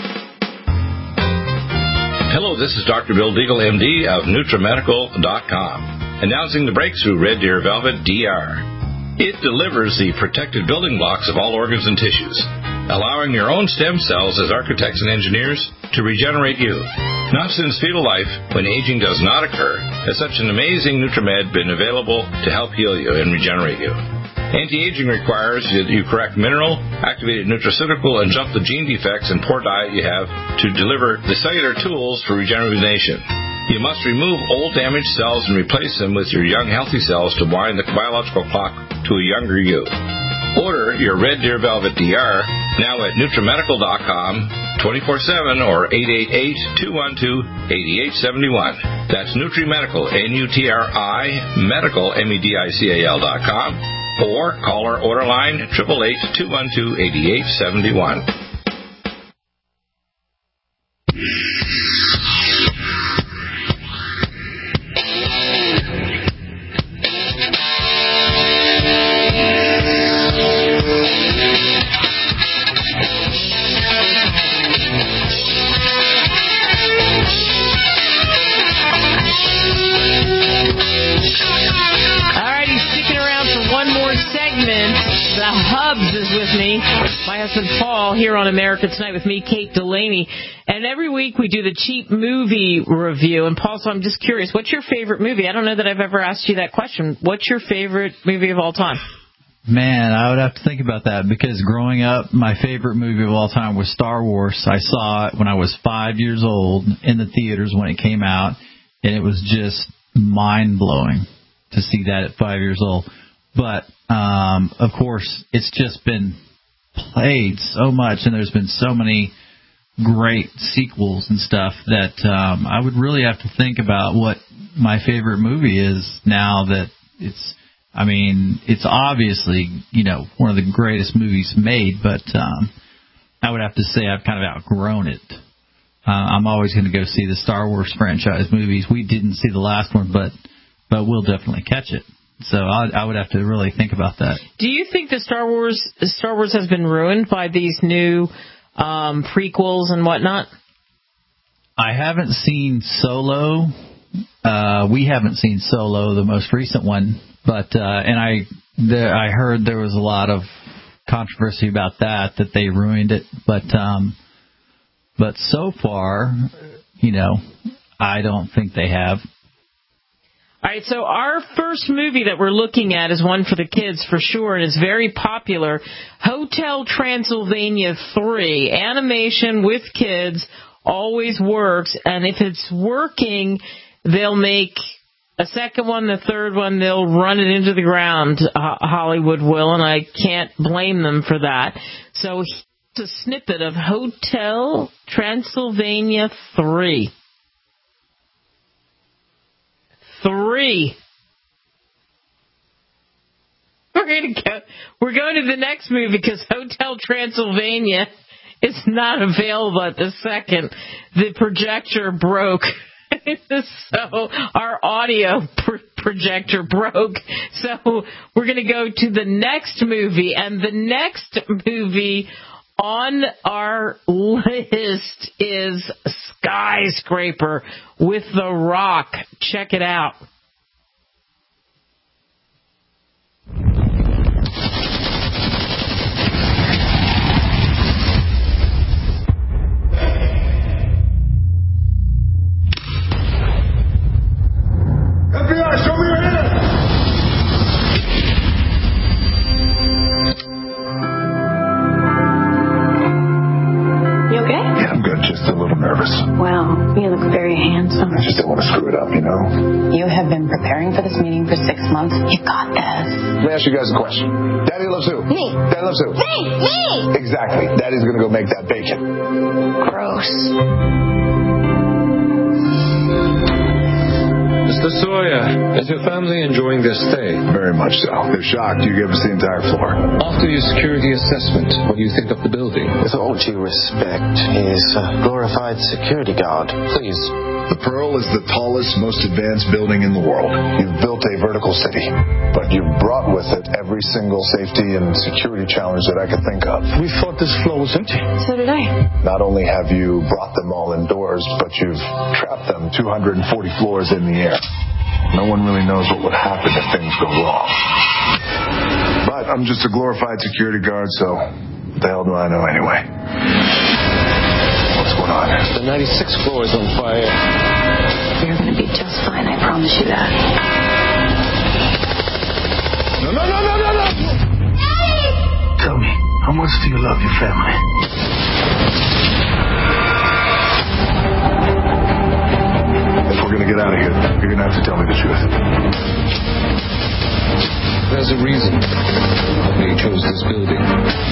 Hello, this is Doctor Bill Deagle, M D of NutriMedical dot com, announcing the breakthrough Red Deer Velvet D R. It delivers the protected building blocks of all organs and tissues, allowing your own stem cells as architects and engineers to regenerate you. Not since fetal life, when aging does not occur, has such an amazing NutriMed been available to help heal you and regenerate you. Anti-aging requires that you correct mineral, activated nutraceutical, and jump the gene defects and poor diet you have to deliver the cellular tools for rejuvenation. You must remove old damaged cells and replace them with your young healthy cells to wind the biological clock to a younger you. Order your Red Deer Velvet D R now at NutriMedical dot com, twenty-four seven or eight eight eight, two one two, eight eight seven one. That's NutriMedical, N U T R I, medical, M E D I C A L dot com. Or call our order line, eight eight eight, two one two, eight eight seven one. Is with me, my husband Paul, here on America Tonight with me, Kate Delaney. And every week we do the cheap movie review. And Paul, so I'm just curious, what's your favorite movie? I don't know that I've ever asked you that question. What's your favorite movie of all time? Man, I would have to think about that because growing up, my favorite movie of all time was Star Wars. I saw it when I was five years old in the theaters when it came out, and it was just mind-blowing to see that at five years old. But, um, of course, it's just been played so much, and there's been so many great sequels and stuff that um, I would really have to think about what my favorite movie is now that it's, I mean, it's obviously, you know, one of the greatest movies made, but um, I would have to say I've kind of outgrown it. Uh, I'm always going to go see the Star Wars franchise movies. We didn't see the last one, but but we'll definitely catch it. So I, I would have to really think about that. Do you think the Star Wars Star Wars has been ruined by these new um, prequels and whatnot? I haven't seen Solo. Uh, we haven't seen Solo, the most recent one, but uh, and I the, I heard there was a lot of controversy about that that they ruined it, but um, but so far, you know, I don't think they have. All right, so our first movie that we're looking at is one for the kids for sure, and it's very popular. Hotel Transylvania three, animation with kids, always works, and if it's working, they'll make a second one, the third one, they'll run it into the ground, uh, Hollywood will, and I can't blame them for that. So here's a snippet of Hotel Transylvania three. Three. We're going to go. We're going to the next movie because Hotel Transylvania is not available at the second. The projector broke, so our audio pr- projector broke. So we're going to go to the next movie, and the next movie on our list is Skyscraper with The Rock. Check it out. F B I, show me your hands! You okay? Yeah, I'm good. Just a little nervous. Wow, you look very handsome. I just don't want to screw it up, you know? You have been preparing for this meeting for six months. You got this. Let me ask you guys a question. Daddy loves who? Me. Daddy loves who? Me! Me! Exactly. Daddy's going to go make that bacon. Gross. Mister Sawyer, is your family enjoying their stay? Very much so. They're shocked you gave us the entire floor. After your security assessment, what do you think of the building? With all due respect, he's a glorified security guard. Please. The Pearl is the tallest, most advanced building in the world. You've built a vertical city, but you've brought with it every single safety and security challenge that I could think of. We thought this floor was empty. So did I. Not only have you brought them all indoors, but you've trapped them two hundred forty floors in the air. No one really knows what would happen if things go wrong. But I'm just a glorified security guard, so what the hell do I know anyway? What's going on? The ninety-sixth floor is on fire. You're going to be just fine, I promise you that. No, no, no, no, no, no! Daddy! Tell me, how much do you love your family? If we're going to get out of here, you're going to have to tell me the truth. There's a reason they chose this building.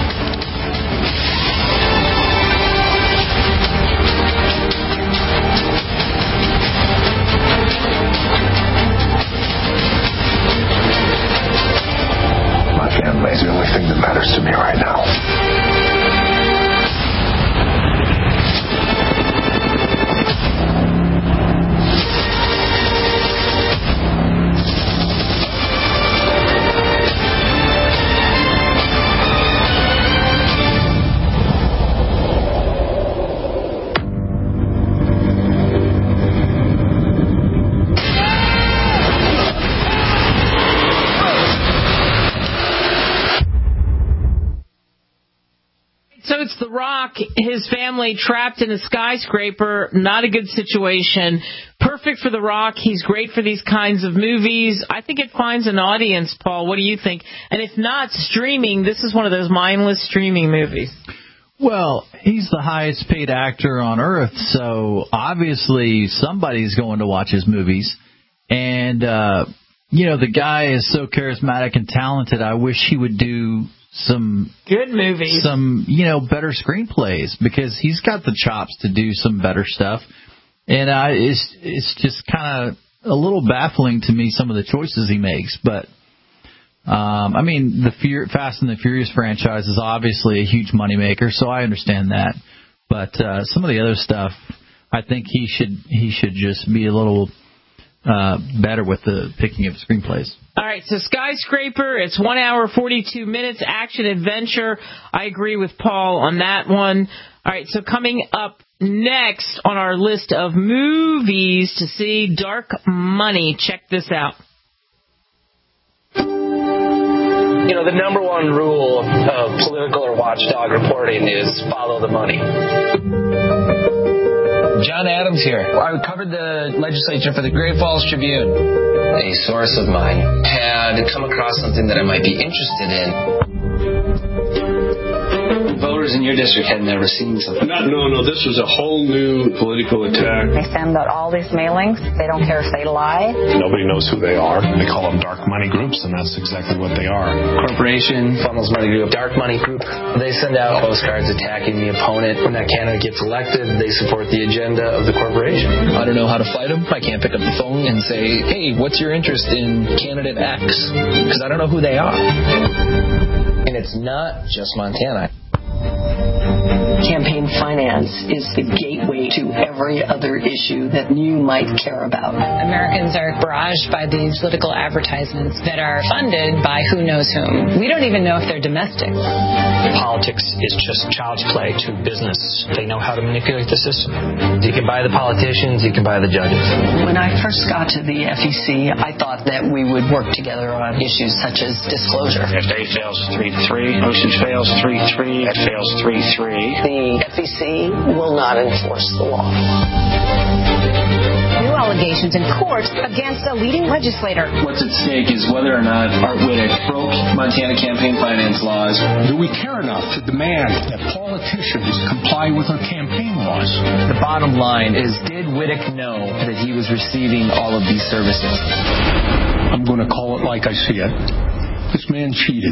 My family is the only thing that matters to me right now. So it's The Rock, his family trapped in a skyscraper, not a good situation. Perfect for The Rock. He's great for these kinds of movies. I think it finds an audience, Paul. What do you think? And if not streaming, this is one of those mindless streaming movies. Well, he's the highest paid actor on earth, so obviously somebody's going to watch his movies. And, uh, you know, the guy is so charismatic and talented, I wish he would do some good movies, some, you know, better screenplays, because he's got the chops to do some better stuff. And uh, it's it's just kind of a little baffling to me, some of the choices he makes. But um, I mean, the Fur- Fast and the Furious franchise is obviously a huge moneymaker, so I understand that. But uh, some of the other stuff, I think he should he should just be a little uh, better with the picking of screenplays. All right, so Skyscraper, it's one hour, forty-two minutes, action adventure. I agree with Paul on that one. All right, so coming up next on our list of movies to see, Dark Money. Check this out. You know, the number one rule of political or watchdog reporting is follow the money. John Adams here. I covered the legislature for the Great Falls Tribune. A source of mine had come across something that I might be interested in. Voters members in your district had never seen something. No, no, no. This was a whole new political attack. They send out all these mailings. They don't care if they lie. Nobody knows who they are. They call them dark money groups, and that's exactly what they are. Corporation, funnels money group, dark money group. They send out postcards attacking the opponent. When that candidate gets elected, they support the agenda of the corporation. I don't know how to fight them. I can't pick up the phone and say, hey, what's your interest in candidate X? Because I don't know who they are. And it's not just Montana. Campaign finance is the gateway to every other issue that you might care about. Americans are barraged by these political advertisements that are funded by who knows whom. We don't even know if they're domestic. Politics is just child's play to business. They know how to manipulate the system. You can buy the politicians, you can buy the judges. When I first got to the F E C, I thought that we would work together on issues such as disclosure. If A fails three three, Ocean fails three three, that fails three three. The F E C will not enforce the law. New allegations in court against a leading legislator. What's at stake is whether or not Art Whittick broke Montana campaign finance laws. Do we care enough to demand that politicians comply with our campaign laws? The bottom line is, did Whittick know that he was receiving all of these services? I'm going to call it like I see it. This man cheated.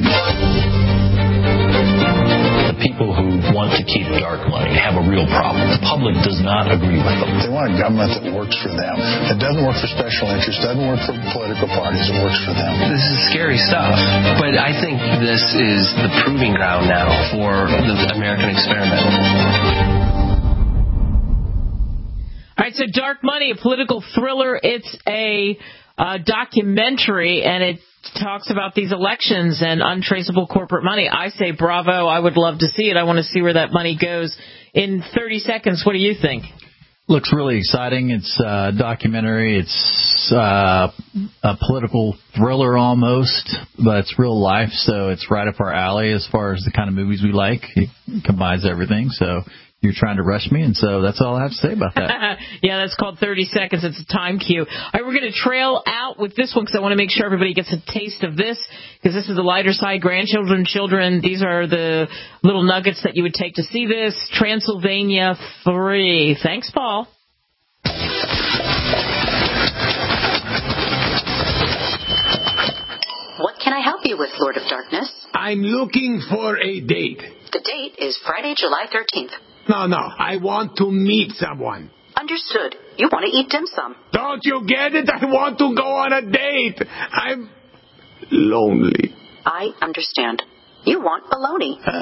The people who want to keep dark money have a real problem. The public does not agree with them. They want a government that works for them. It doesn't work for special interests, doesn't work for political parties, it works for them. This is scary stuff, but I think this is the proving ground now for the American experiment. All right, so Dark Money, a political thriller. It's a uh, documentary, and it talks about these elections and untraceable corporate money. I say bravo. I would love to see it. I want to see where that money goes. In thirty seconds, what do you think? Looks really exciting. It's a documentary. It's uh, a political thriller almost, but it's real life, so it's right up our alley as far as the kind of movies we like. It combines everything, so you're trying to rush me, and so that's all I have to say about that. Yeah, that's called thirty seconds. It's a time cue. All right, we're going to trail out with this one because I want to make sure everybody gets a taste of this, because this is the lighter side. Grandchildren, children, these are the little nuggets that you would take to see this. Transylvania three. Thanks, Paul. What can I help you with, Lord of Darkness? I'm looking for a date. The date is Friday, July thirteenth. No, no, I want to meet someone. Understood. You want to eat dim sum. Don't you get it? I want to go on a date. I'm lonely. I understand. You want baloney. Uh,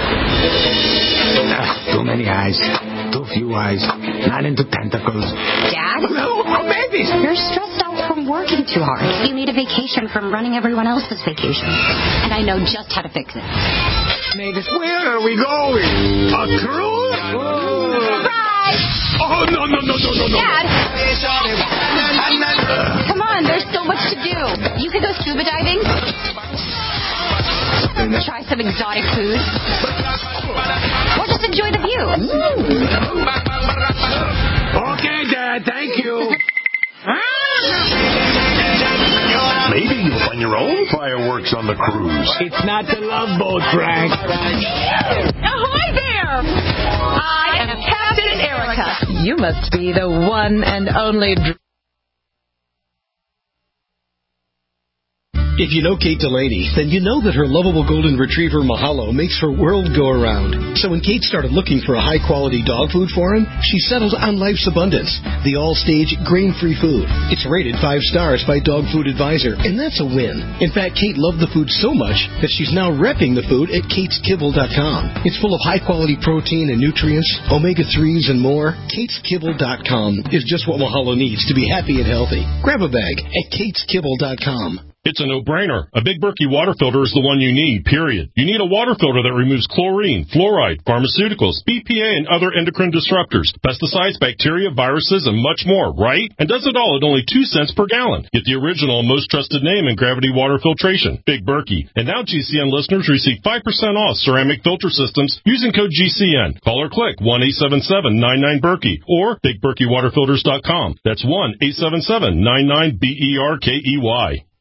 uh, too many eyes. Too few eyes. Not into tentacles. Dad? No, no babies. You're stressed out from working too hard. You need a vacation from running everyone else's vacation. And I know just how to fix it. Mavis, where are we going? A cruise? Oh. Surprise! Oh, no, no, no, no, no, no. Dad! Come on, there's so much to do. You could go scuba diving. Try some exotic food. Or just enjoy the view. Okay, Dad, thank you. Maybe you'll find your own fireworks on the cruise. It's not the Love Boat, Frank. Ahoy there! I am Captain Erica. You must be the one and only... Dr- If you know Kate Delaney, then you know that her lovable golden retriever Mahalo makes her world go around. So when Kate started looking for a high-quality dog food for him, she settled on Life's Abundance, the all-stage grain-free food. It's rated five stars by Dog Food Advisor, and that's a win. In fact, Kate loved the food so much that she's now repping the food at kates kibble dot com. It's full of high-quality protein and nutrients, omega threes, and more. kates kibble dot com is just what Mahalo needs to be happy and healthy. Grab a bag at kates kibble dot com. It's a no-brainer. A Big Berkey water filter is the one you need, period. You need a water filter that removes chlorine, fluoride, pharmaceuticals, B P A, and other endocrine disruptors, pesticides, bacteria, viruses, and much more, right? And does it all at only two cents per gallon. Get the original and most trusted name in gravity water filtration, Big Berkey. And now G C N listeners receive five percent off ceramic filter systems using code G C N. Call or click one eight seven seven nine nine Berkey or big berkey water filters dot com. That's one eight seven seven nine nine B E R K E Y.